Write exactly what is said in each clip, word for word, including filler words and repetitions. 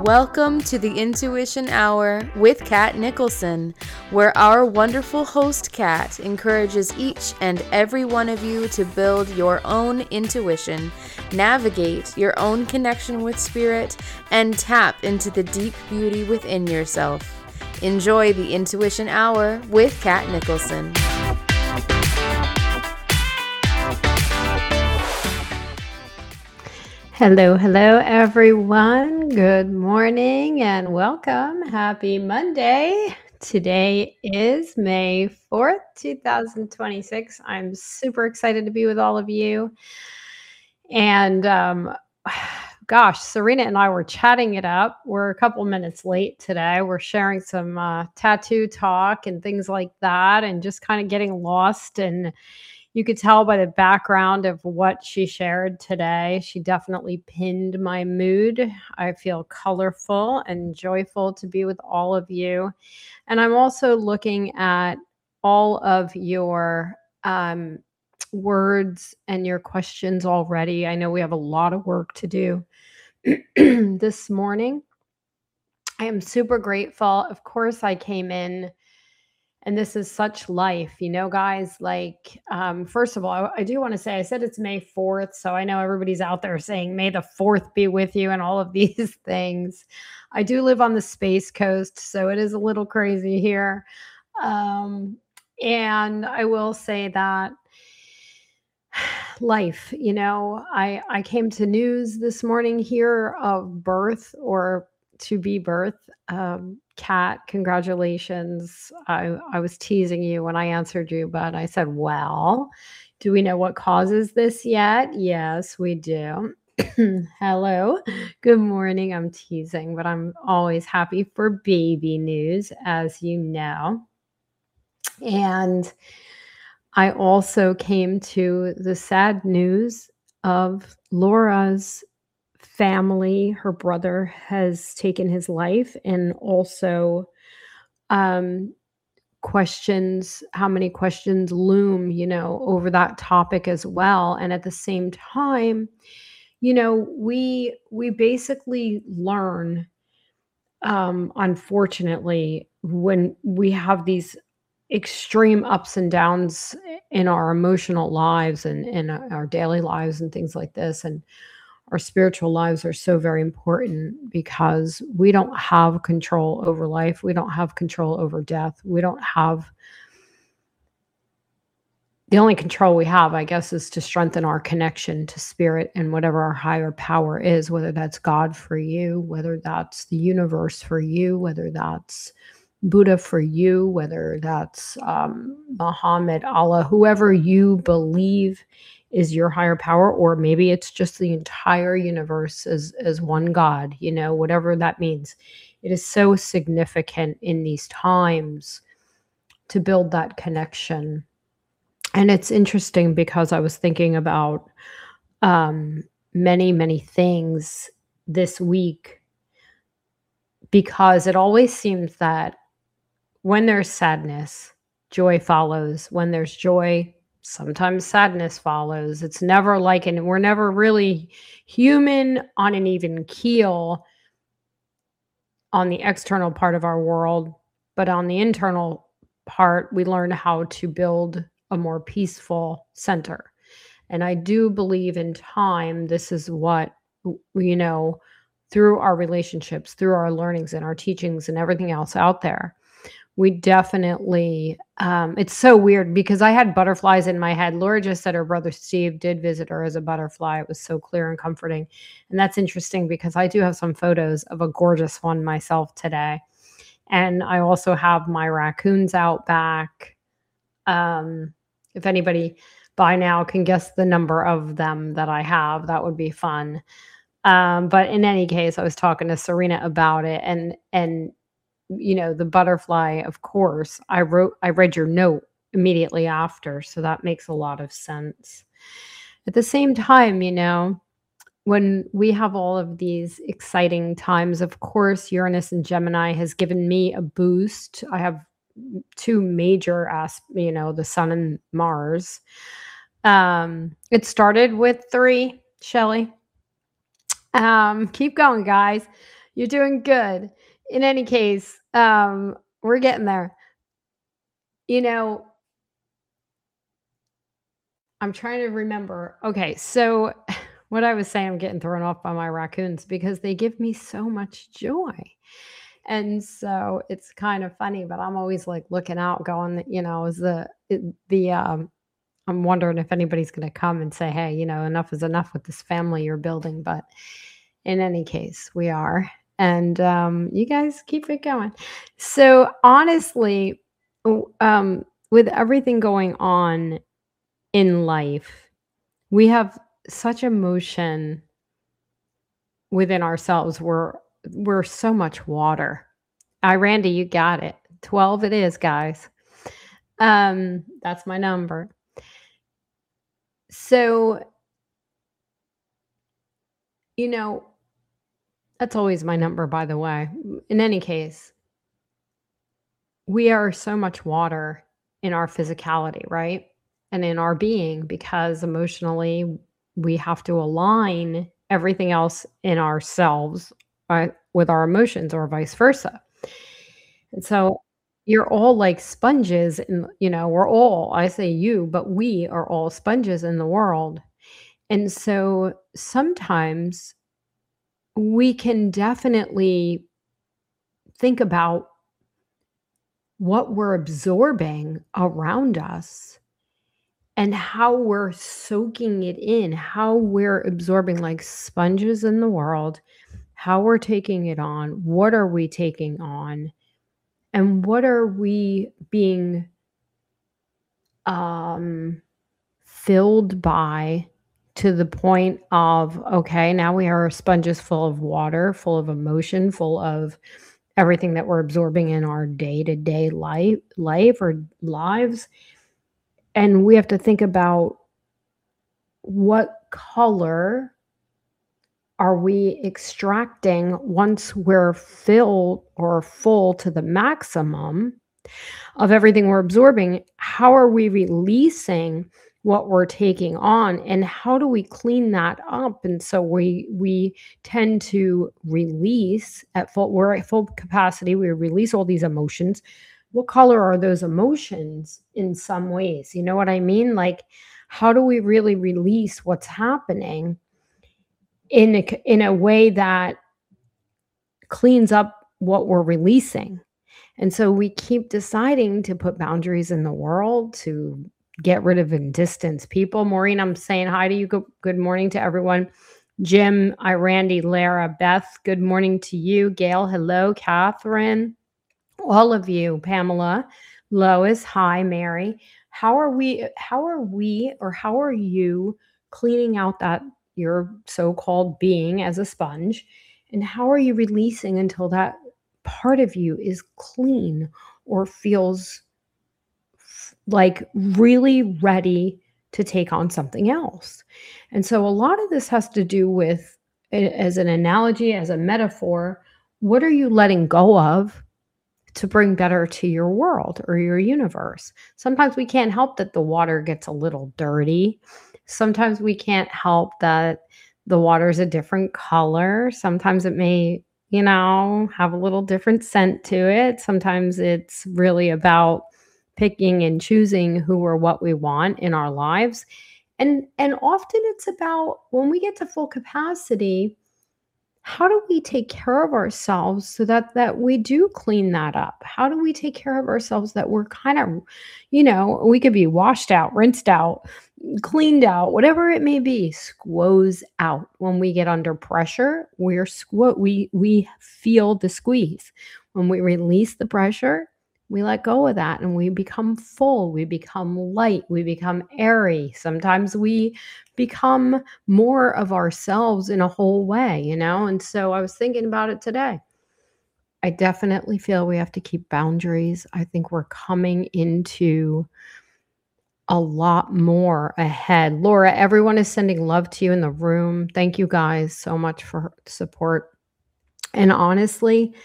Welcome to the Intuition Hour with Kat Nicholson, where our wonderful host Kat encourages each and every one of you to build your own intuition, navigate your own connection with spirit, and tap into the deep beauty within yourself. Enjoy the Intuition Hour with Kat Nicholson. Hello, hello, everyone. Good morning and welcome. Happy Monday. Today is May fourth, two thousand twenty-six. I'm super excited to be with all of you. And um, gosh, Serena and I were chatting it up. We're a couple minutes late today. We're sharing some uh, tattoo talk and things like that, and just kind of getting lost. And you could tell by the background of what she shared today. She definitely pinned my mood. I feel colorful and joyful to be with all of you. And I'm also looking at all of your um, words and your questions already. I know we have a lot of work to do this morning. I am super grateful. Of course, I came in. And this is such life, you know, guys, like, um, first of all, I, I do want to say, I said it's May fourth. So I know everybody's out there saying, May the fourth be with you and all of these things. I do live on the Space Coast, so it is a little crazy here. Um, and I will say that life, you know, I, I came to news this morning here of birth or to be birth. Um, Kat, congratulations. I, I was teasing you when I answered you, but I said, well, do we know what causes this yet? Yes, we do. Hello. Good morning. I'm teasing, but I'm always happy for baby news, as you know. And I also came to the sad news of Laura's family. Her brother has taken his life, and also um, questions, how many questions loom, you know, over that topic as well. And at the same time, you know, we we basically learn, um, unfortunately, when we have these extreme ups and downs in our emotional lives and in our daily lives and things like this. And our spiritual lives are so very important because we don't have control over life. We don't have control over death. We don't have, the only control we have, I guess, is to strengthen our connection to spirit and whatever our higher power is, whether that's God for you, whether that's the universe for you, whether that's Buddha for you, whether that's um, Muhammad, Allah, whoever you believe is your higher power, or maybe it's just the entire universe as, as one God, you know, whatever that means. It is so significant in these times to build that connection. And it's interesting because I was thinking about um, many, many things this week, because it always seems that when there's sadness, joy follows. When there's joy, sometimes sadness follows. It's never like, and we're never really human on an even keel on the external part of our world, but on the internal part, we learn how to build a more peaceful center. And I do believe in time, this is what, you know, through our relationships, through our learnings and our teachings and everything else out there, we definitely, um, it's so weird because I had butterflies in my head. Laura just said her brother Steve did visit her as a butterfly. It was so clear and comforting. And that's interesting because I do have some photos of a gorgeous one myself today. And I also have my raccoons out back. Um, if anybody by now can guess the number of them that I have, that would be fun. Um, but in any case, I was talking to Serena about it, and, and, you know, the butterfly, of course, I wrote, I read your note immediately after. So that makes a lot of sense. At the same time, you know, when we have all of these exciting times, of course, Uranus and Gemini has given me a boost. I have two major aspects, you know, the sun and Mars. Um, it started with three, Shelley. Um, keep going, guys. You're doing good. In any case, um, we're getting there. You know, I'm trying to remember. Okay, so what I was saying, I'm getting thrown off by my raccoons because they give me so much joy. And so it's kind of funny, but I'm always like looking out, going, you know, is the it, the um I'm wondering if anybody's going to come and say, "Hey, you know, enough is enough with this family you're building." But in any case, we are, and um, you guys keep it going. So honestly, w- um, with everything going on in life, we have such emotion within ourselves. We're we're so much water. I, Randy, you got it. twelve it is, guys. Um, that's my number. So, you know, that's always my number, by the way. In any case, we are so much water in our physicality, right? And in our being, because emotionally, we have to align everything else in ourselves, right, with our emotions or vice versa. And so you're all like sponges, and you know, we're all, I say you, but we are all sponges in the world. And so sometimes we can definitely think about what we're absorbing around us and how we're soaking it in, how we're absorbing like sponges in the world, how we're taking it on, what are we taking on, and what are we being um, filled by to the point of, okay, now we are sponges full of water, full of emotion, full of everything that we're absorbing in our day-to-day life life or lives. And we have to think about what color are we extracting once we're filled or full to the maximum of everything we're absorbing. How are we releasing what we're taking on, and how do we clean that up? And so we we tend to release at full we're at full capacity, we release all these emotions. What color are those emotions in some ways? You know what I mean? Like, how do we really release what's happening in a, in a way that cleans up what we're releasing? And so we keep deciding to put boundaries in the world, to get rid of and distance people. Maureen, I'm saying hi to you. Go, good morning to everyone. Jim, I, Randy, Lara, Beth, good morning to you. Gail, hello. Catherine, all of you. Pamela, Lois, hi. Mary, how are we, how are we, or how are you cleaning out that your so-called being as a sponge? And how are you releasing until that part of you is clean or feels f- like really ready to take on something else? And so a lot of this has to do with, a- as an analogy, as a metaphor, what are you letting go of to bring better to your world or your universe? Sometimes we can't help that the water gets a little dirty. Sometimes we can't help that the water is a different color. Sometimes it may, you know, have a little different scent to it. Sometimes it's really about picking and choosing who or what we want in our lives. And and often it's about when we get to full capacity, how do we take care of ourselves so that that we do clean that up? How do we take care of ourselves that we're kind of, you know, we could be washed out, rinsed out, cleaned out, whatever it may be, squoze out. When we get under pressure, we're squo we we feel the squeeze. When we release the pressure, we let go of that and we become full, we become light, we become airy. Sometimes we become more of ourselves in a whole way, you know? And so I was thinking about it today. I definitely feel we have to keep boundaries. I think we're coming into a lot more ahead. Laura, everyone is sending love to you in the room. Thank you guys so much for support. And honestly,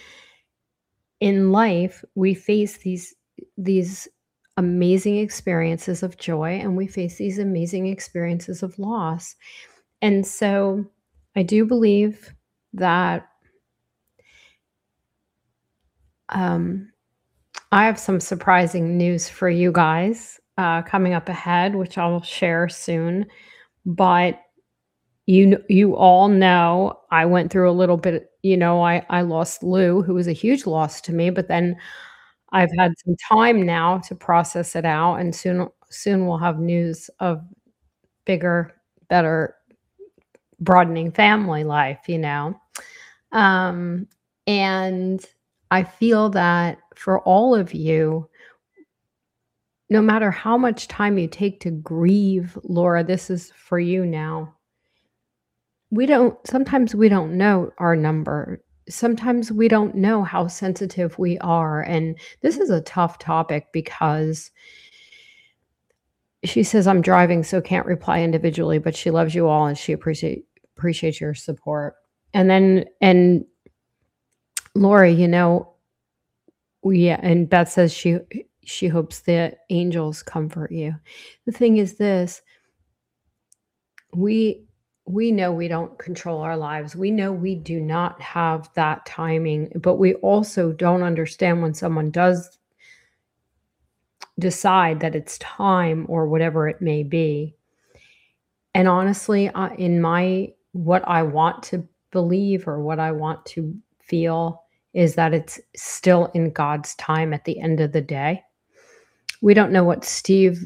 in life, we face these these amazing experiences of joy and we face these amazing experiences of loss. And so I do believe that Um, I have some surprising news for you guys uh, coming up ahead, which I will share soon. But you kn- you all know I went through a little bit. You know, I I lost Lou, who was a huge loss to me. But then I've had some time now to process it out, and soon soon we'll have news of bigger, better, broadening family life. You know, um, and I feel that for all of you, no matter how much time you take to grieve, Laura, this is for you now. We don't sometimes we don't know our number. Sometimes we don't know how sensitive we are. And this is a tough topic because she says, I'm driving, so can't reply individually, but she loves you all and she appreciate appreciates your support. And then and Laura, you know, yeah, and Beth says she she hopes the angels comfort you. The thing is this, we we know we don't control our lives. We know we do not have that timing, but we also don't understand when someone does decide that it's time or whatever it may be. And honestly, uh, in my what I want to believe or what I want to feel is that it's still in God's time at the end of the day. We don't know what Steve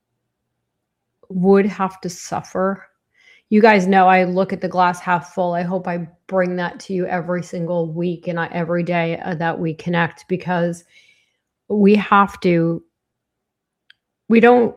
would have to suffer. You guys know I look at the glass half full. I hope I bring that to you every single week and I, every day uh, that we connect, because we have to, we don't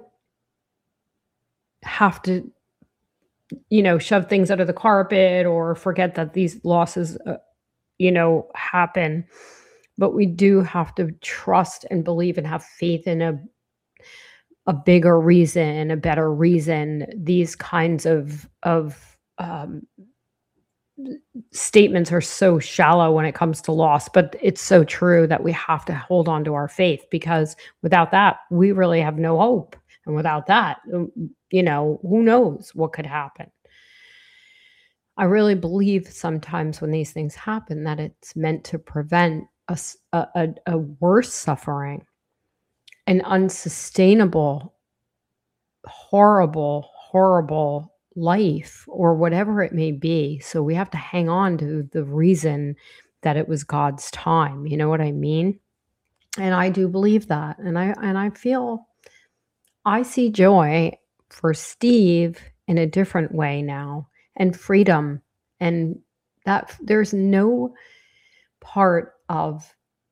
have to, you know, shove things under the carpet or forget that these losses, uh, you know, happen. But we do have to trust and believe and have faith in a a bigger reason, a better reason. These kinds of of um, statements are so shallow when it comes to loss, but it's so true that we have to hold on to our faith, because without that, we really have no hope. And without that, um, you know, who knows what could happen. I really believe sometimes when these things happen that it's meant to prevent us a, a, a worse suffering, an unsustainable, horrible, horrible life or whatever it may be. So we have to hang on to the reason that it was God's time. You know what I mean? And I do believe that. And I and I feel I see joy for Steve in a different way now, and freedom, and that there's no part of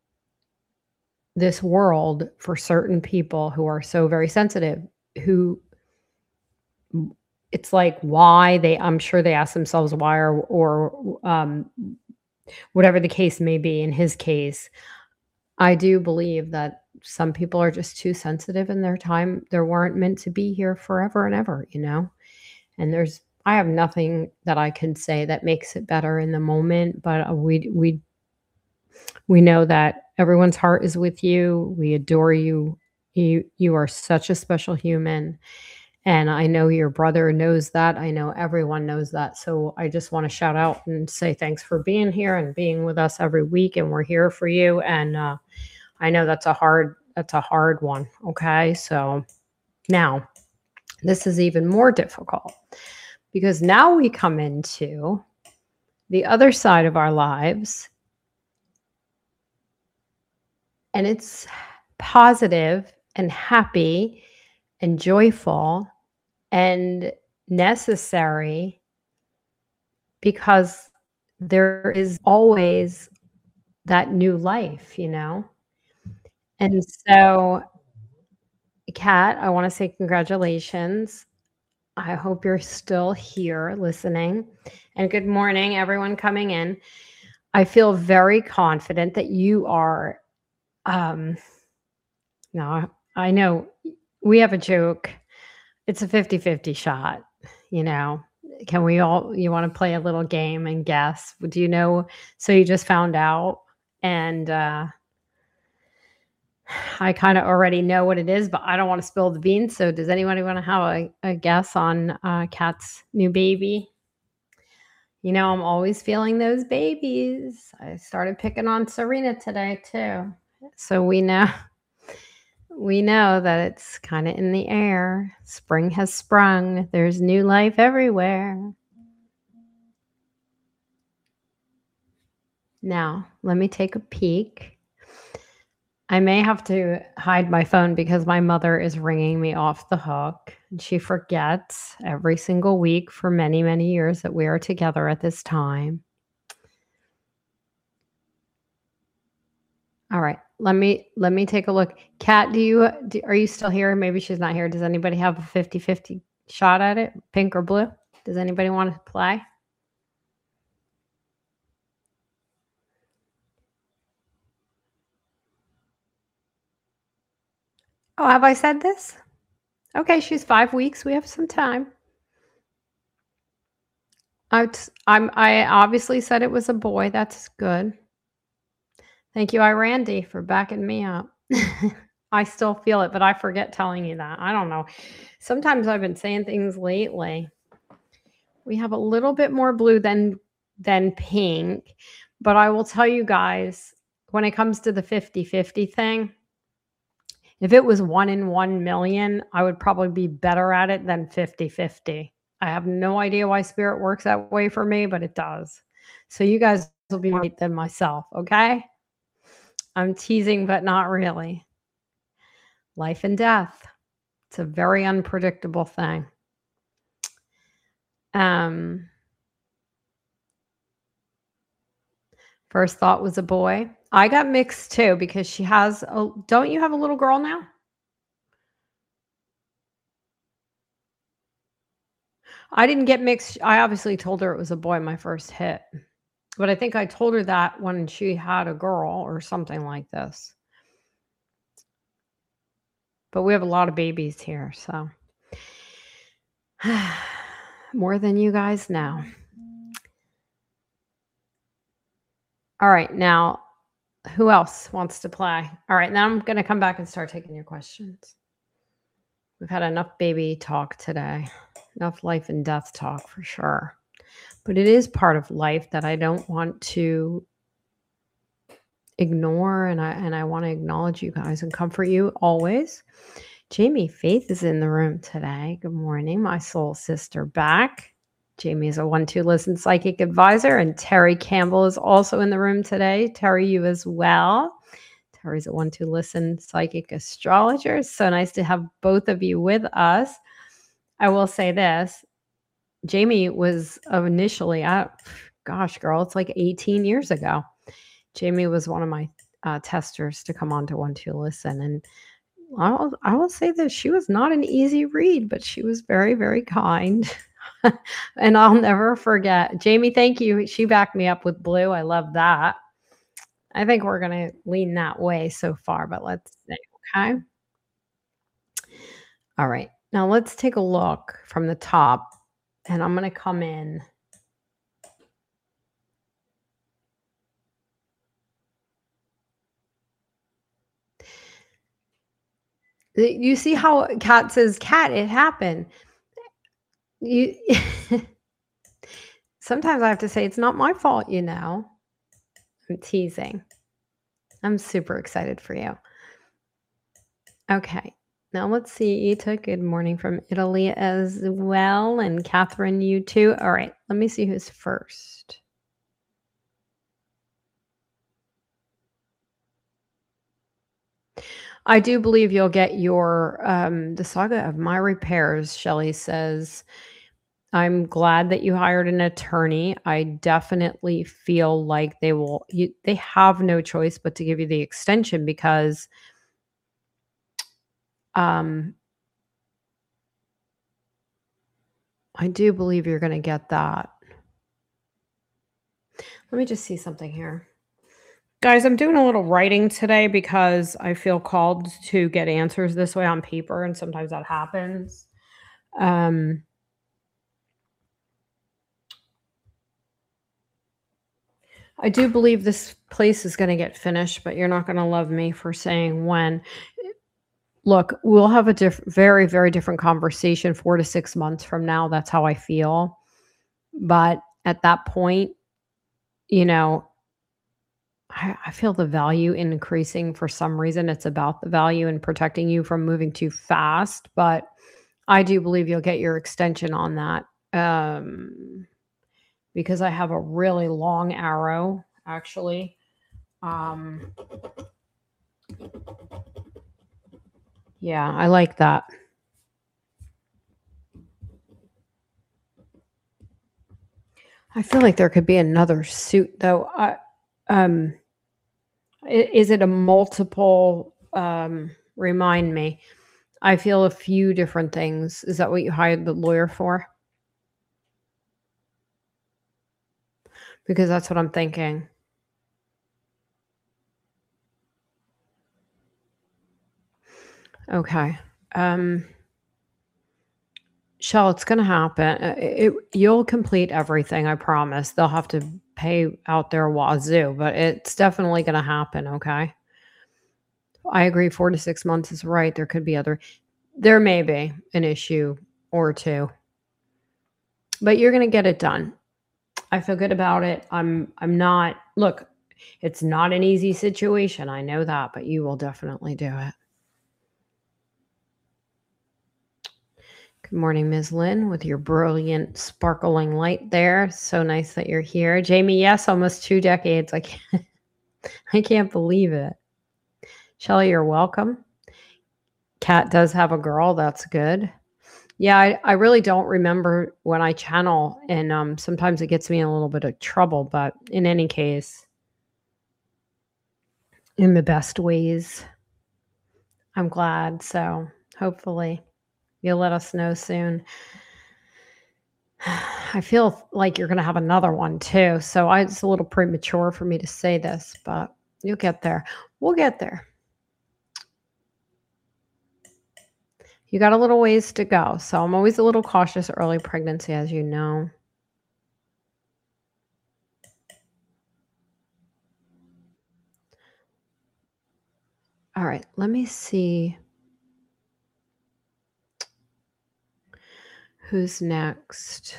this world for certain people who are so very sensitive, who it's like why they I'm sure they ask themselves why, or or um, whatever the case may be. In his case, I do believe that some people are just too sensitive in their time. They weren't meant to be here forever and ever, you know? And there's I have nothing that I can say that makes it better in the moment, but uh, we we we know that everyone's heart is with you. We adore you. You you are such a special human. And I know your brother knows that. I know everyone knows that. So I just want to shout out and say thanks for being here and being with us every week. And we're here for you. And uh, I know that's a hard that's a hard one. Okay, so now this is even more difficult, because now we come into the other side of our lives, and it's positive and happy and joyful and necessary, because there is always that new life, you know? And so, Kat, I want to say congratulations. I hope you're still here listening. And good morning, everyone coming in. I feel very confident that you are. Um, no, I know we have a joke. It's a fifty-fifty shot, you know. Can we all, you want to play a little game and guess? Do you know? So you just found out, and uh, I kind of already know what it is, but I don't want to spill the beans. So does anybody want to have a, a guess on uh, Kat's new baby? You know, I'm always feeling those babies. I started picking on Serena today too. So we know we know that it's kind of in the air. Spring has sprung. There's new life everywhere. Now, let me take a peek. I may have to hide my phone because my mother is ringing me off the hook. And she forgets every single week for many, many years that we are together at this time. All right, let me let me take a look. Kat, do you do, are you still here? Maybe she's not here. Does anybody have a fifty-fifty shot at it, pink or blue? Does anybody want to play? Oh, have I said this? Okay, she's five weeks. We have some time. I, I'm, I obviously said it was a boy. That's good. Thank you, Irandy, for backing me up. I still feel it, but I forget telling you that. I don't know. Sometimes I've been saying things lately. We have a little bit more blue than than pink, but I will tell you guys, when it comes to the fifty-fifty thing, if it was one in one million, I would probably be better at it than fifty-fifty. I have no idea why spirit works that way for me, but it does. So you guys will be right than myself, okay? I'm teasing, but not really. Life and death. It's a very unpredictable thing. Um, first thought was a boy. I got mixed too because she has a, don't you have a little girl now? I didn't get mixed. I obviously told her it was a boy my first hit. But I think I told her that when she had a girl or something like this. But we have a lot of babies here, so more than you guys know. All right, now who else wants to play? All right, now I'm going to come back and start taking your questions. We've had enough baby talk today, enough life and death talk for sure. But it is part of life that I don't want to ignore, and I and I want to acknowledge you guys and comfort you always. Jamie Faith is in the room today. Good morning, my soul sister back. Jamie is a one two listen psychic advisor, and Terry Campbell is also in the room today. Terry, you as well. Terry's a one two listen psychic astrologer. It's so nice to have both of you with us. I will say this. Jamie was initially, uh, gosh, girl, it's like eighteen years ago. Jamie was one of my uh, testers to come on to one two listen. And I'll, I will say this, she was not an easy read, but she was very, very kind. And I'll never forget. Jamie, thank you. She backed me up with blue. I love that. I think we're going to lean that way so far, but let's see. Okay. All right. Now let's take a look from the top, and I'm going to come in. You see how Kat says, Kat, it happened. You sometimes I have to say it's not my fault, you know. I'm teasing. I'm super excited for you. Okay. Now let's see. Ita, good morning from Italy as well. And Catherine, you too. All right. Let me see who's first. I do believe you'll get your, um, the saga of my repairs, Shelley says. I'm glad that you hired an attorney. I definitely feel like they will, you, they have no choice but to give you the extension because um, I do believe you're going to get that. Let me just see something here. Guys, I'm doing a little writing today because I feel called to get answers this way on paper, and sometimes that happens. Um, I do believe this place is going to get finished, but you're not going to love me for saying when. Look, we'll have a diff- very, very different conversation four to six months from now. That's how I feel. But at that point, you know, I, I feel the value increasing for some reason. It's about the value and protecting you from moving too fast. But I do believe you'll get your extension on that. Um, because I have a really long arrow, actually. Um, yeah, I like that. I feel like there could be another suit, though. I, um, i- is it a multiple? Um, remind me. I feel a few different things. Is that what you hired the lawyer for? Because that's what I'm thinking. Okay. Um, Shell, it's going to happen. Uh, It, you'll complete everything, I promise. They'll have to pay out their wazoo, but it's definitely going to happen, okay? I agree, four to six months is right. There could be other, there may be an issue or two, but you're going to get it done. I feel good about it. I'm, I'm not, look, it's not an easy situation. I know that, but you will definitely do it. Good morning, Miz Lynn, with your brilliant, sparkling light there. So nice that you're here. Jamie, yes, almost two decades. I can't, I can't believe it. Shelly, you're welcome. Kat does have a girl. That's good. Yeah, I, I really don't remember when I channel, and um, sometimes it gets me in a little bit of trouble. But in any case, in the best ways, I'm glad. So hopefully you'll let us know soon. I feel like you're going to have another one too. So I, it's a little premature for me to say this, but you'll get there. We'll get there. You got a little ways to go. So I'm always a little cautious early pregnancy, as you know. All right, let me see who's next.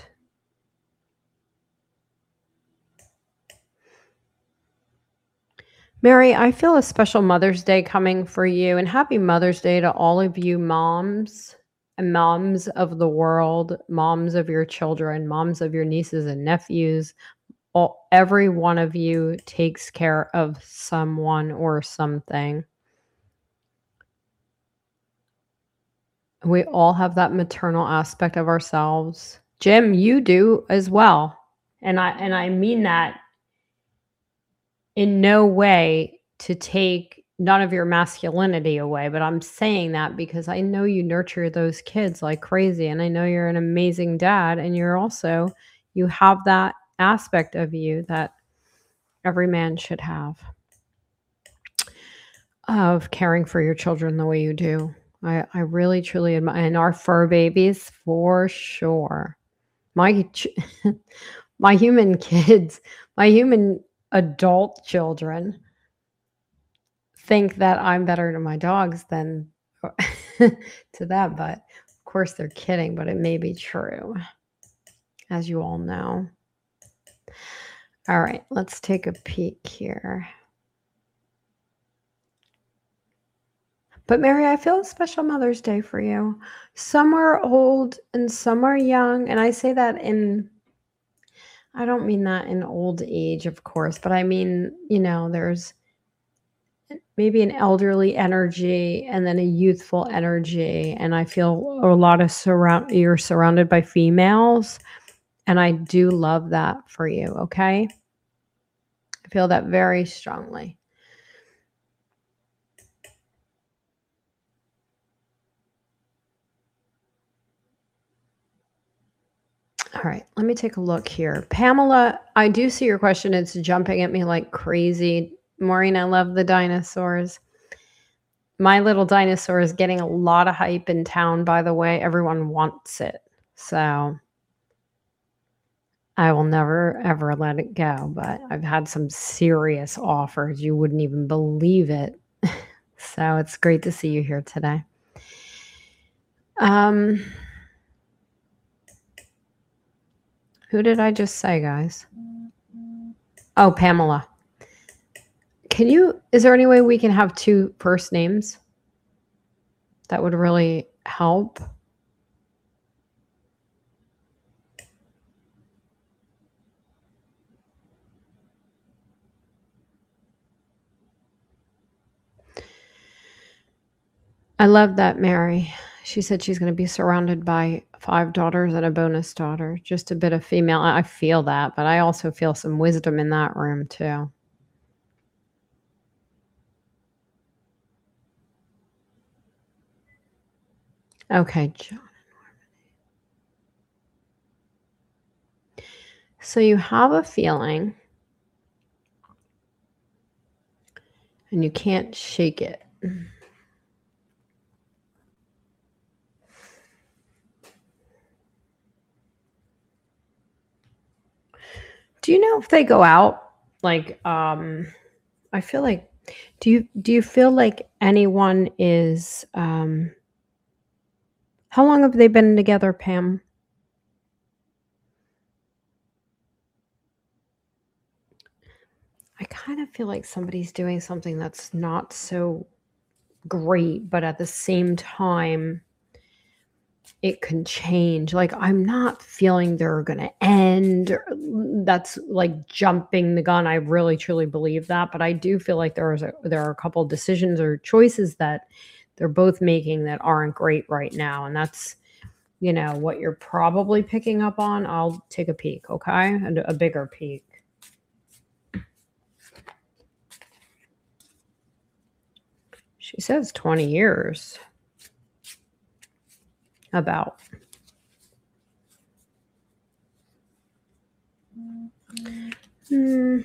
Mary, I feel a special Mother's Day coming for you, and happy Mother's Day to all of you moms and moms of the world, moms of your children, moms of your nieces and nephews. All, every one of you takes care of someone or something. We all have that maternal aspect of ourselves. Jim, you do as well. And I and I mean that in no way to take none of your masculinity away, but I'm saying that because I know you nurture those kids like crazy, and I know you're an amazing dad, and you're also, you have that aspect of you that every man should have, of caring for your children the way you do. I, I really truly admire, and our fur babies for sure. My ch- my human kids, my human adult children think that I'm better to my dogs than to them, but of course they're kidding, but it may be true, as you all know. All right, let's take a peek here. But Mary, I feel a special Mother's Day for you. Some are old and some are young. And I say that in, I don't mean that in old age, of course, but I mean, you know, there's maybe an elderly energy and then a youthful energy. And I feel a lot of surround, you're surrounded by females. And I do love that for you. Okay. I feel that very strongly. All right, let me take a look here. Pamela, I do see your question. It's jumping at me like crazy. Maureen, I love the dinosaurs. My little dinosaur is getting a lot of hype in town, by the way. Everyone wants it. So I will never, ever let it go. But I've had some serious offers. You wouldn't even believe it. So it's great to see you here today. Um... Who did I just say, guys? Oh, Pamela. Can you, is there any way we can have two first names? That would really help. I love that, Mary. She said she's going to be surrounded by five daughters and a bonus daughter. Just a bit of female. I feel that, but I also feel some wisdom in that room too. Okay, John. So you have a feeling and you can't shake it. Do you know if they go out? Like, um, I feel like, do you do you feel like anyone is? Um, how long have they been together, Pam? I kind of feel like somebody's doing something that's not so great, but at the same time, it can change. Like, I'm not feeling they're going to end. Or, that's like jumping the gun. I really truly believe that, but I do feel like there is a, there are a couple of decisions or choices that they're both making that aren't great right now, and that's, you know, what you're probably picking up on. I'll take a peek, okay? A, a bigger peek. She says twenty years. About. Hmm.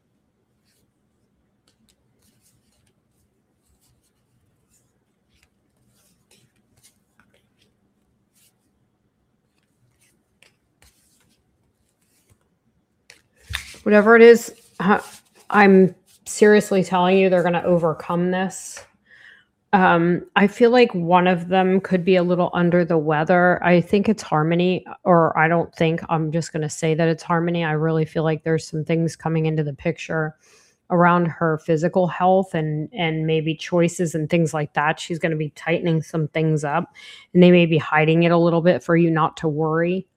Whatever it is, I'm seriously telling you, they're going to overcome this. Um, I feel like one of them could be a little under the weather. I think it's Harmony, or I don't think, I'm just going to say that it's Harmony. I really feel like there's some things coming into the picture around her physical health and and maybe choices and things like that. She's going to be tightening some things up, and they may be hiding it a little bit for you not to worry.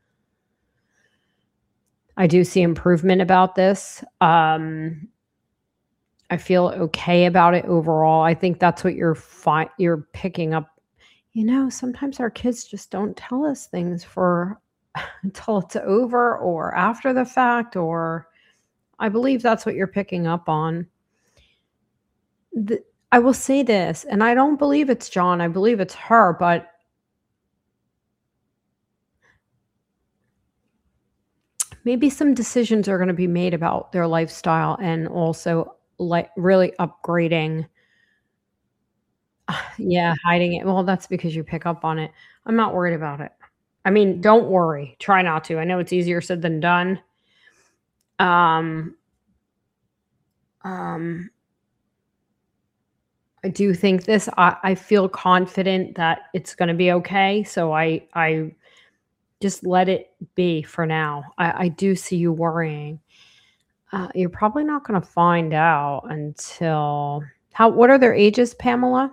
I do see improvement about this. Um, I feel okay about it overall. I think that's what you're fi- you're picking up. You know, sometimes our kids just don't tell us things for until it's over or after the fact, or I believe that's what you're picking up on. The, I will say this, and I don't believe it's John. I believe it's her, but maybe some decisions are going to be made about their lifestyle and also like really upgrading. Yeah, hiding it. Well, that's because you pick up on it. I'm not worried about it. I mean, don't worry. Try not to. I know it's easier said than done. Um, um, I do think this. I, I feel confident that it's going to be okay. So I, I just let it be for now. I, I do see you worrying. Uh, you're probably not going to find out until how? What are their ages, Pamela?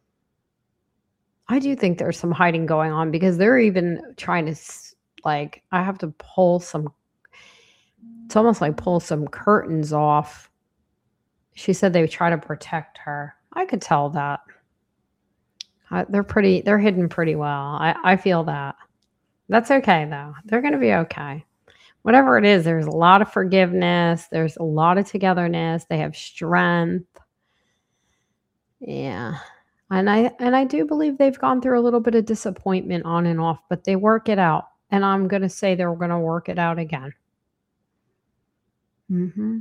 I do think there's some hiding going on because they're even trying to, like, I have to pull some, it's almost like pull some curtains off. She said they would try to protect her. I could tell that. Uh, they're pretty, they're hidden pretty well. I, I feel that. That's okay, though. They're going to be okay. Whatever it is, there's a lot of forgiveness. There's a lot of togetherness. They have strength. Yeah. And I and I do believe they've gone through a little bit of disappointment on and off, but they work it out. And I'm going to say they're going to work it out again. Hmm.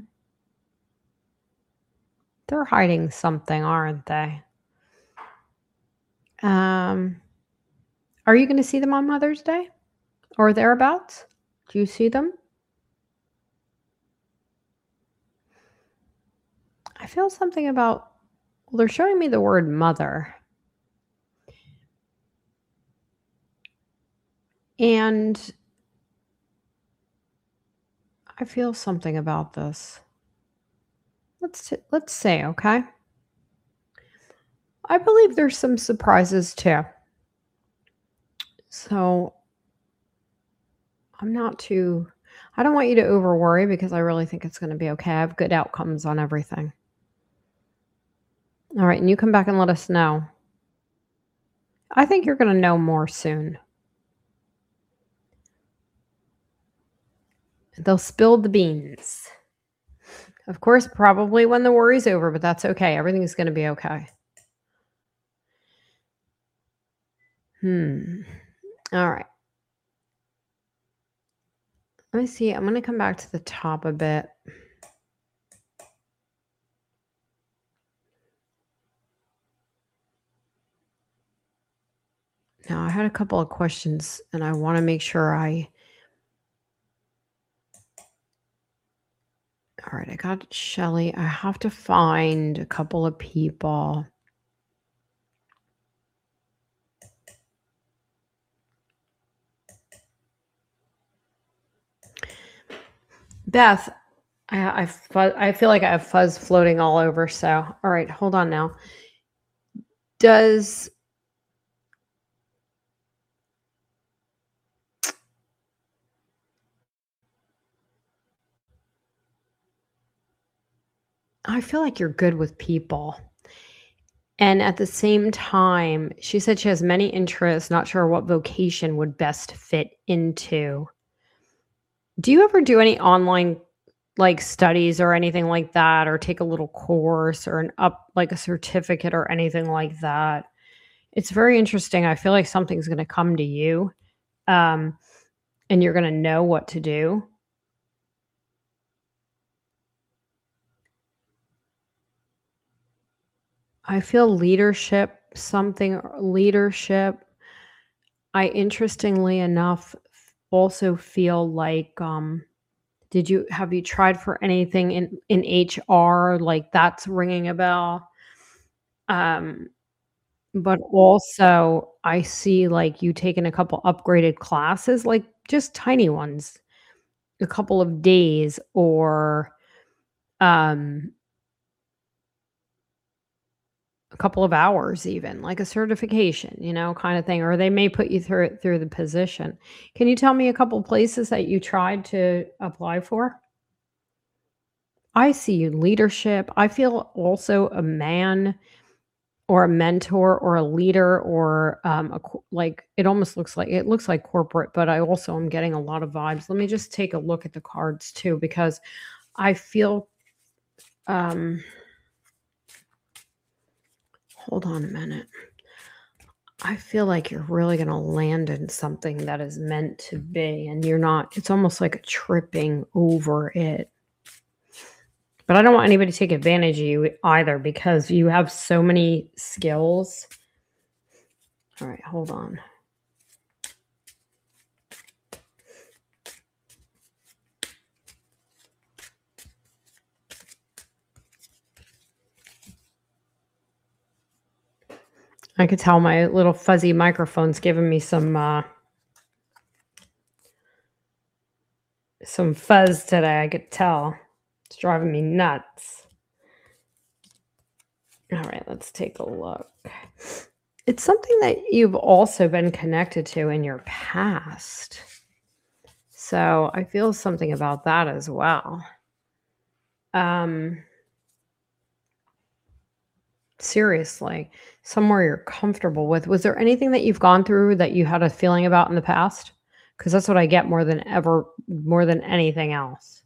They're hiding something, aren't they? Um, are you going to see them on Mother's Day or thereabouts? Do you see them? I feel something about, well, they're showing me the word mother. And I feel something about this. Let's t- let's say, okay? I believe there's some surprises too. So I'm not too I don't want you to over worry because I really think it's going to be okay. I have good outcomes on everything. All right, and you come back and let us know. I think you're going to know more soon. They'll spill the beans. Of course, probably when the worry's over, but that's okay. Everything's going to be okay. Hmm. All right. Let me see. I'm going to come back to the top a bit. Now, I had a couple of questions, and I want to make sure I. All right, I got Shelly. I have to find a couple of people. Beth, I, I, fu- I feel like I have fuzz floating all over. So, all right, hold on now. Does I feel like you're good with people. And at the same time, she said she has many interests, not sure what vocation would best fit into. Do you ever do any online like studies or anything like that, or take a little course or an up like a certificate or anything like that? It's very interesting. I feel like something's going to come to you, um, and you're going to know what to do. I feel leadership, something leadership. I interestingly enough also feel like um did you have you tried for anything in in H R like that's ringing a bell? Um but also I see like you taking a couple upgraded classes like just tiny ones, a couple of days or um a couple of hours even, like a certification, you know, kind of thing, or they may put you through it through the position. Can you tell me a couple places that you tried to apply for? I see you leadership. I feel also a man or a mentor or a leader or um, a co- like it almost looks like it looks like corporate, but I also am getting a lot of vibes. Let me just take a look at the cards too because I feel. Um, hold on a minute. I feel like you're really going to land in something that is meant to be, and you're not. It's almost like a tripping over it. But I don't want anybody to take advantage of you either because you have so many skills. All right, hold on. I could tell my little fuzzy microphone's giving me some uh, some fuzz today. I could tell. It's driving me nuts. All right, let's take a look. It's something that you've also been connected to in your past. So I feel something about that as well. Um, seriously, somewhere you're comfortable with. Was there anything that you've gone through that you had a feeling about in the past? Because that's what I get more than ever, more than anything else.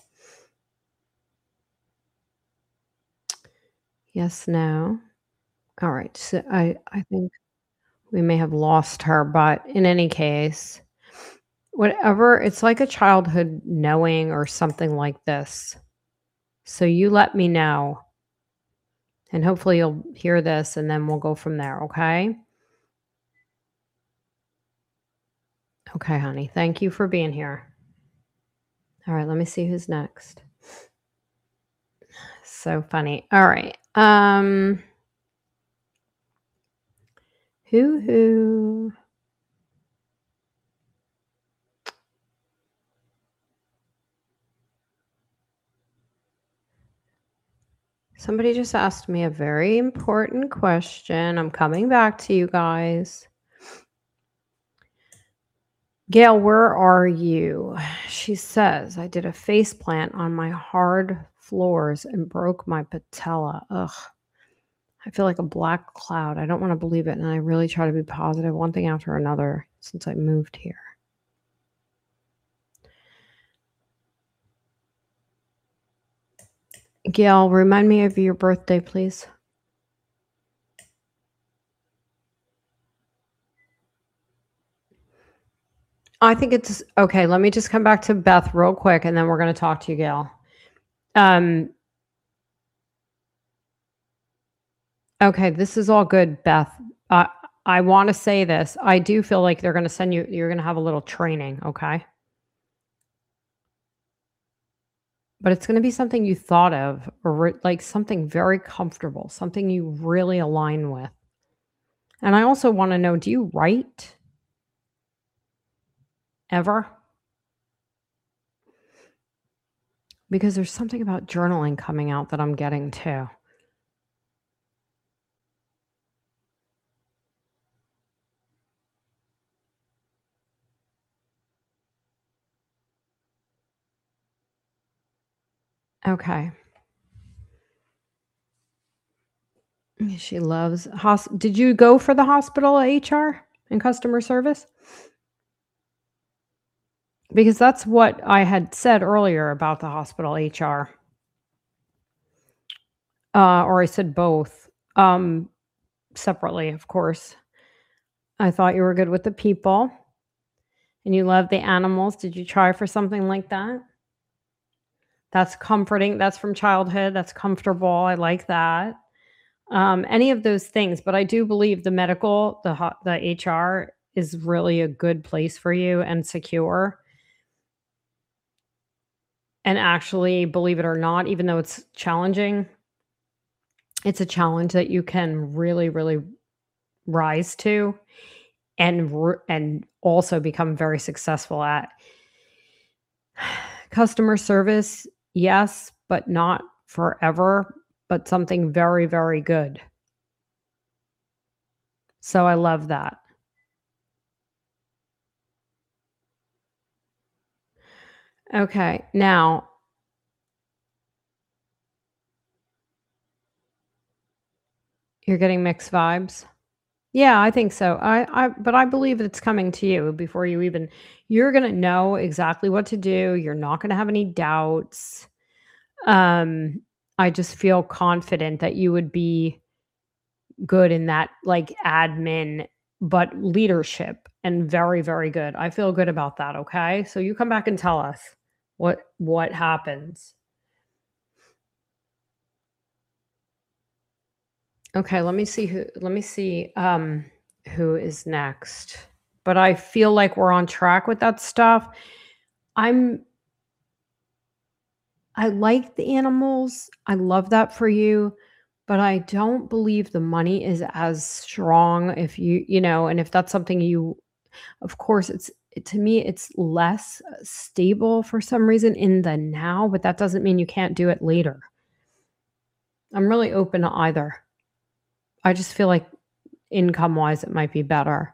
Yes, no. All right. So I, I think we may have lost her, but in any case, whatever, it's like a childhood knowing or something like this. So you let me know, and hopefully you'll hear this, and then we'll go from there. Okay. Okay, honey. Thank you for being here. All right. Let me see who's next. So funny. All right. Um, who who? Somebody just asked me a very important question. I'm coming back to you guys. Gail, where are you? She says, I did a face plant on my hard floors and broke my patella. Ugh. I feel like a black cloud. I don't want to believe it. And I really try to be positive, one thing after another, since I moved here. Gail, remind me of your birthday, please. I think it's okay. Let me just come back to Beth real quick, and then we're going to talk to you, Gail. Um, okay, this is all good, Beth. Uh, I want to say this. I do feel like they're going to send you, you're going to have a little training, okay? But it's going to be something you thought of, or like something very comfortable, something you really align with. And I also want to know, do you write ever? Because there's something about journaling coming out that I'm getting too. Okay. She loves hos- Did you go for the hospital H R and customer service? Because that's what I had said earlier about the hospital H R. Uh, or I said both. Um, separately, of course. I thought you were good with the people and you love the animals. Did you try for something like that? That's comforting. That's from childhood. That's comfortable. I like that. Um, any of those things, but I do believe the medical, the ho- the H R is really a good place for you and secure. And actually, believe it or not, even though it's challenging, it's a challenge that you can really, really rise to and r- and also become very successful at. Customer service, yes, but not forever, but something very, very good. So I love that. Okay, now you're getting mixed vibes. Yeah, I think so. I, I, but I believe it's coming to you before you even. You're gonna know exactly what to do. You're not gonna have any doubts. Um, I just feel confident that you would be good in that, like admin, but leadership, and very, very good. I feel good about that. Okay, so you come back and tell us what what happens. Okay, let me see who. Let me see um, who is next. But I feel like we're on track with that stuff. I'm I like the animals. I love that for you, but I don't believe the money is as strong if you, you know, and if that's something you, of course, it's it, to me it's less uh, stable for some reason in the now, but that doesn't mean you can't do it later. I'm really open to either. I just feel like income wise it might be better.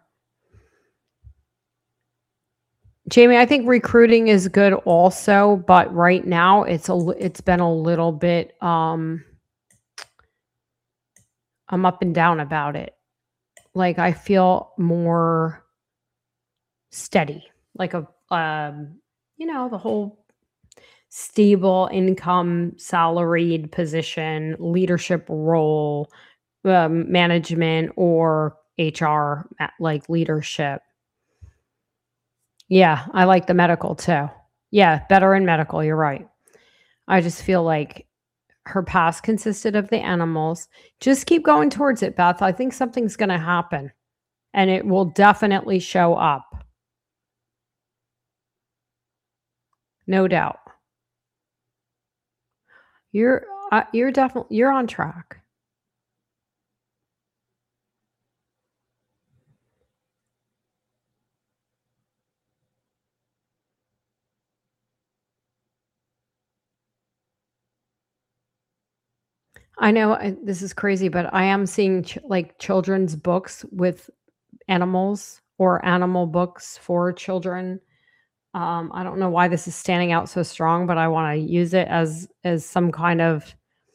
Jamie, I think recruiting is good also, but right now it's a li- it's been a little bit um I'm up and down about it. Like I feel more steady, like a um you know, the whole stable income, salaried position, leadership role, um, management or H R ma- like leadership. Yeah, I like the medical too. Yeah, better in medical, you're right. I just feel like her past consisted of the animals. Just keep going towards it, Beth. I think something's going to happen and it will definitely show up. No doubt. You're uh, you're definitely you're on track. I know I, this is crazy, but I am seeing ch- like children's books with animals or animal books for children. Um, I don't know why this is standing out so strong, but I want to use it as as some kind of.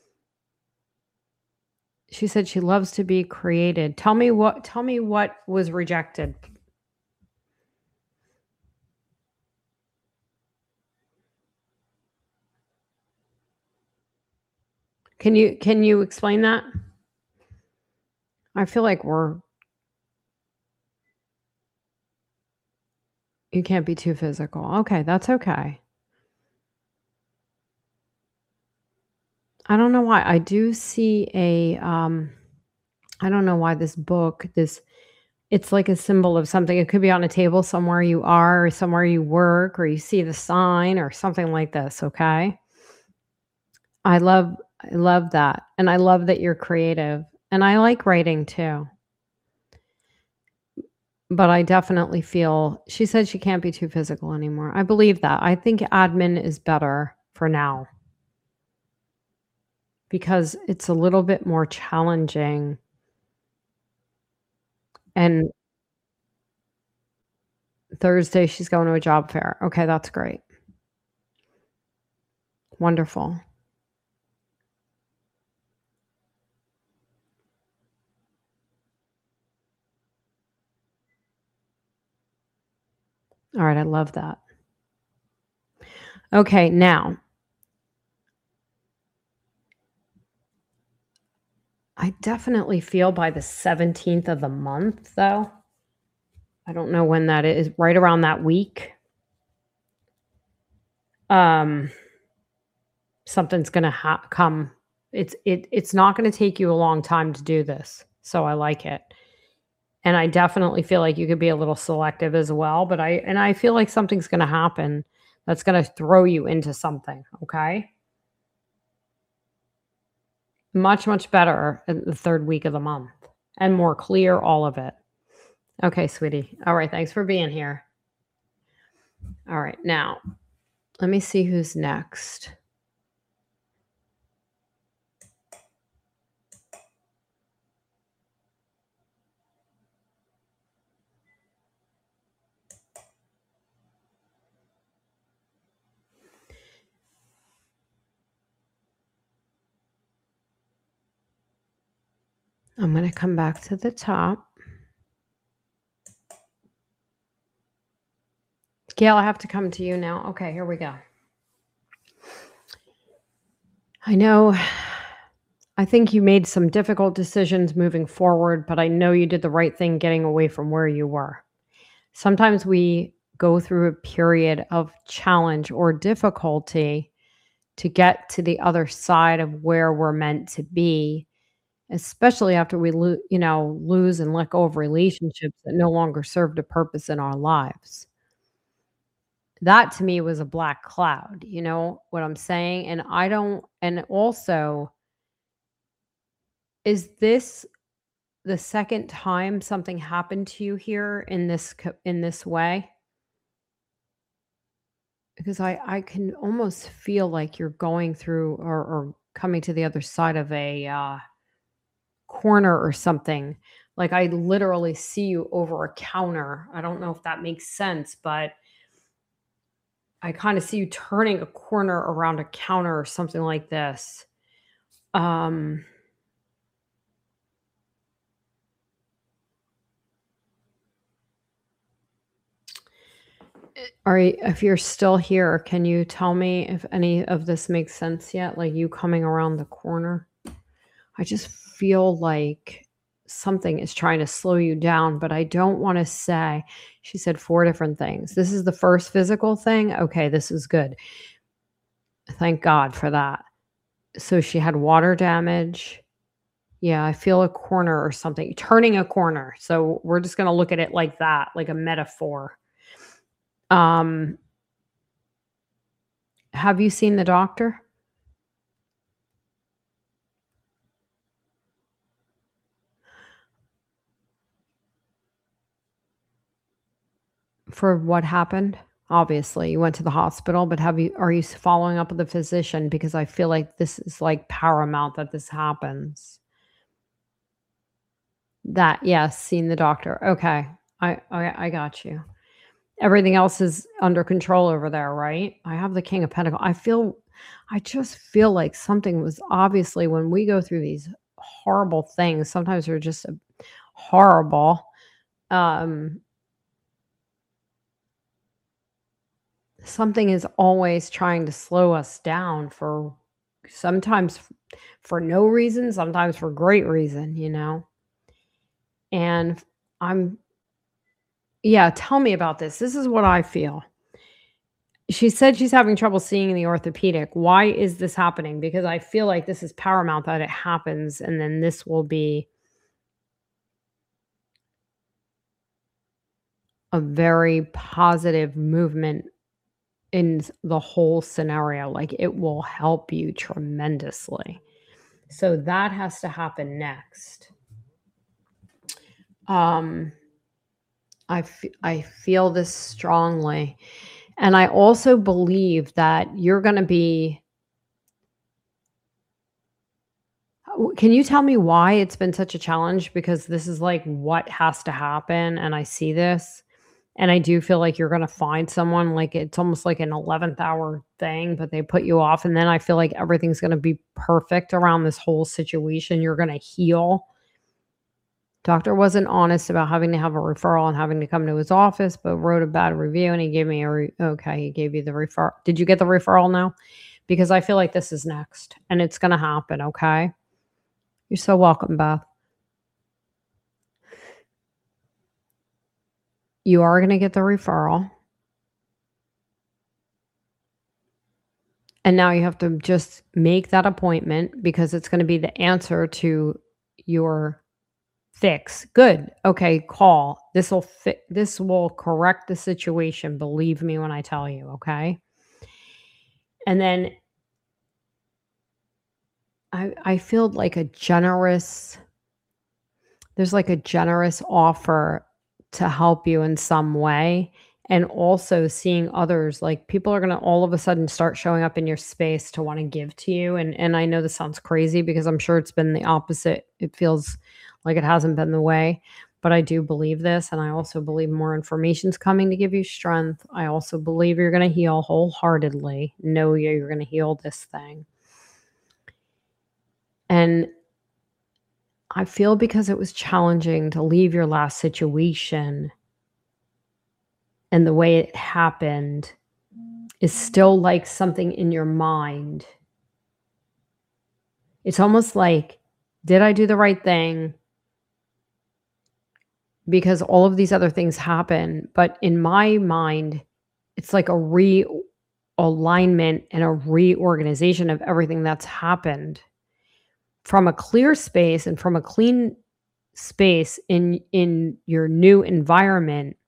She said she loves to be created. Tell me what. Tell me what was rejected. Can you can you explain that? I feel like we're you can't be too physical. Okay, that's okay. I don't know why. I do see a um I don't know why this book, this it's like a symbol of something. It could be on a table somewhere you are or somewhere you work or you see the sign or something like this, okay? I love I love that. And I love that you're creative. And I like writing too. But I definitely feel she said she can't be too physical anymore. I believe that. I think admin is better for now because it's a little bit more challenging. And Thursday, she's going to a job fair. Okay, that's great. Wonderful. All right, I love that. Okay, now I definitely feel by the seventeenth of the month, though. I don't know when that is, right around that week. Um, something's gonna ha- come. It's it it's not gonna take you a long time to do this, so I like it. And I definitely feel like you could be a little selective as well, but I and I feel like something's gonna happen that's gonna throw you into something, okay? Much, much better in the third week of the month and more clear, all of it. Okay, sweetie. All right, thanks for being here. All right, now let me see who's next. I'm going to come back to the top. Gail, I have to come to you now. Okay, here we go. I know I think you made some difficult decisions moving forward, but I know you did the right thing getting away from where you were. Sometimes we go through a period of challenge or difficulty to get to the other side of where we're meant to be, especially after we lo- you know, lose and let go of relationships that no longer served a purpose in our lives. That to me was a black cloud, you know what I'm saying? And I don't and also, is this the second time something happened to you here in this co in this way? Because I I can almost feel like you're going through or or coming to the other side of a, uh, corner or something. Like, I literally see you over a counter. I don't know if that makes sense, but I kinda see you turning a corner around a counter or something like this. Um, are you if you're still here, can you tell me if any of this makes sense yet? Like, you coming around the corner? I just feel like something is trying to slow you down, but I don't wanna say she said four different things. This is the first physical thing? Okay, this is good. Thank God for that. So she had water damage. Yeah, I feel a corner or something, turning a corner. So we're just gonna look at it like that, like a metaphor. Um, have you seen the doctor? For what happened? Obviously, you went to the hospital, but have you are you s following up with the physician? Because I feel like this is, like, paramount that this happens. That yes, seeing the doctor. Okay. I I I got you. Everything else is under control over there, right? I have the King of Pentacle. I feel I just feel like something was obviously when we go through these horrible things, sometimes they're just, uh, horrible. Um, something is always trying to slow us down for sometimes f for no reason, sometimes for great reason, you know? And I'm yeah, tell me about this. This is what I feel. She said she's having trouble seeing the orthopedic. Why is this happening? Because I feel like this is paramount that it happens, and then this will be a very positive movement in s- the whole scenario. Like it will help you tremendously. So that has to happen next. Um, I f- I feel this strongly, and I also believe that you're going to be. W Can you tell me why it's been such a challenge? Because this is, like, what has to happen, and I see this, and I do feel like you're gonna find someone, like, it's almost like an eleventh hour thing, but they put you off, and then I feel like everything's gonna be perfect around this whole situation, you're gonna heal. Doctor wasn't honest about having to have a referral and having to come to his office, but wrote a bad review, and he gave me a re okay, he gave you the referral. Did you get the referral now? Because I feel like this is next, and it's gonna happen, okay? You're so welcome, Beth. You are gonna get the referral, and now you have to just make that appointment because it's gonna be the answer to your fix. Good. Okay, call. This'll fi this will correct the situation, believe me when I tell you, okay? And then I I feel like a generous there's like a generous offer to help you in some way, and also seeing others, like, people are gonna all of a sudden start showing up in your space to wanna give to you, and and I know this sounds crazy because I'm sure it's been the opposite. It feels like it hasn't been the way, but I do believe this, and I also believe more information's coming to give you strength. I also believe you're gonna heal wholeheartedly. Know you're gonna heal this thing. And I feel because it was challenging to leave your last situation and the way it happened is still like something in your mind. It's almost like, did I do the right thing? Because all of these other things happen. But in my mind, it's like a realignment and a reorganization of everything that's happened from a clear space and from a clean space in in your new environment.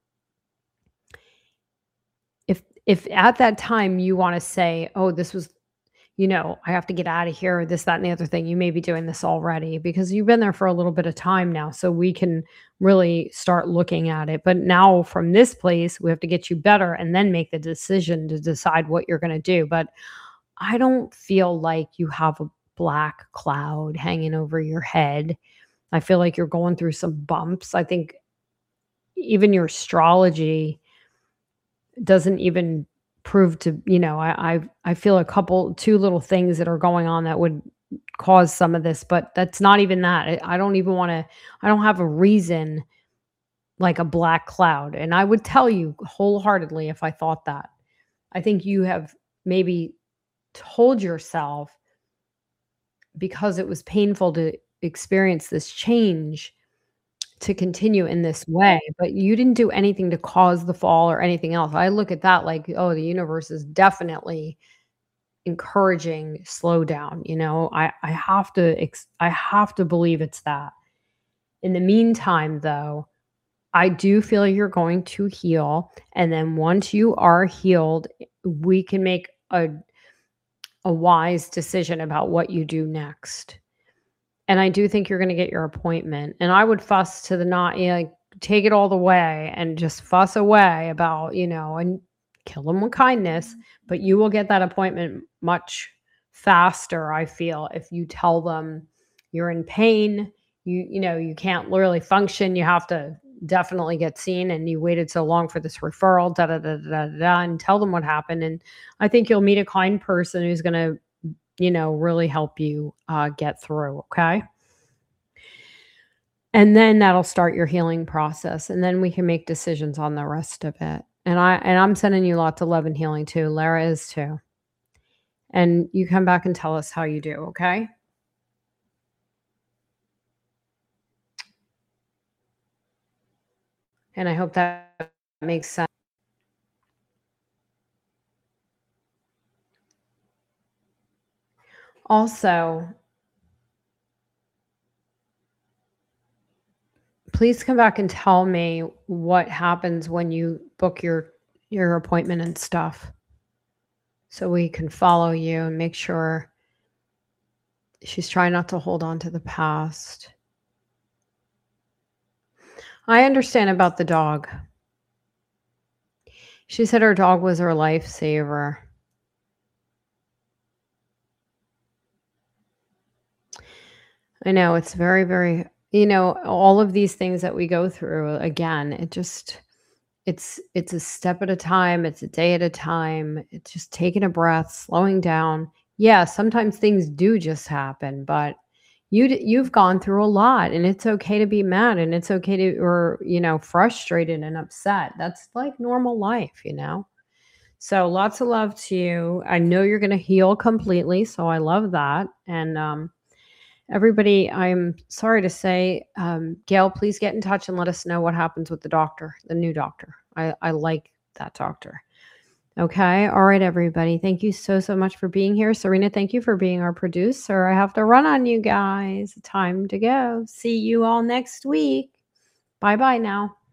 If if at that time you wanna say, "Oh, this was you know, I have to get out of here, this, that, and the other thing," you may be doing this already because you've been there for a little bit of time now, so we can really start looking at it. But now from this place, we have to get you better and then make the decision to decide what you're gonna do. But I don't feel like you have a black cloud hanging over your head. I feel like you're going through some bumps. I think even your astrology doesn't even prove to you know, I I I feel a couple two little things that are going on that would cause some of this, but that's not even that. I I don't even wanna I don't have a reason like a black cloud, and I would tell you wholeheartedly if I thought that. I think you have maybe told yourself because it was painful to experience this change to continue in this way, but you didn't do anything to cause the fall or anything else. I look at that like, oh, the universe is definitely encouraging slow down, you know? I I have to ex I have to believe it's that. In the meantime, though, I do feel you're going to heal, and then once you are healed, we can make a a wise decision about what you do next. And I do think you're gonna get your appointment, and I would fuss to the not you know, like, take it all the way and just fuss away about, you know, and kill them with kindness, but you will get that appointment much faster, I feel, if you tell them you're in pain, you you know, you can't literally function, you have to definitely get seen, and you waited so long for this referral, da da da da da, da and tell them what happened. And I think you'll meet a kind person who's going to, you know, really help you uh, get through. Okay. And then that'll start your healing process. And then we can make decisions on the rest of it. And I, and I'm sending you lots of love and healing too. Lara is too. And you come back and tell us how you do. Okay. And I hope that makes sense. Also, please come back and tell me what happens when you book your your appointment and stuff, so we can follow you and make sure she's trying not to hold on to the past. I understand about the dog. She said her dog was her lifesaver. I know it's very, very, you know, all of these things that we go through, again, it just, it's, it's a step at a time. It's a day at a time. It's just taking a breath, slowing down. Yeah, sometimes things do just happen, but you, you've gone through a lot, and it's okay to be mad, and it's okay to, or, you know, frustrated and upset. That's like normal life, you know? So lots of love to you. I know you're going to heal completely. So I love that. And, um, everybody, I'm sorry to say, um, Gail, please get in touch and let us know what happens with the doctor, the new doctor. I, I like that doctor. Okay. All right, everybody. Thank you so, so much for being here. Serena, thank you for being our producer. I have to run on you guys. Time to go. See you all next week. Bye-bye now.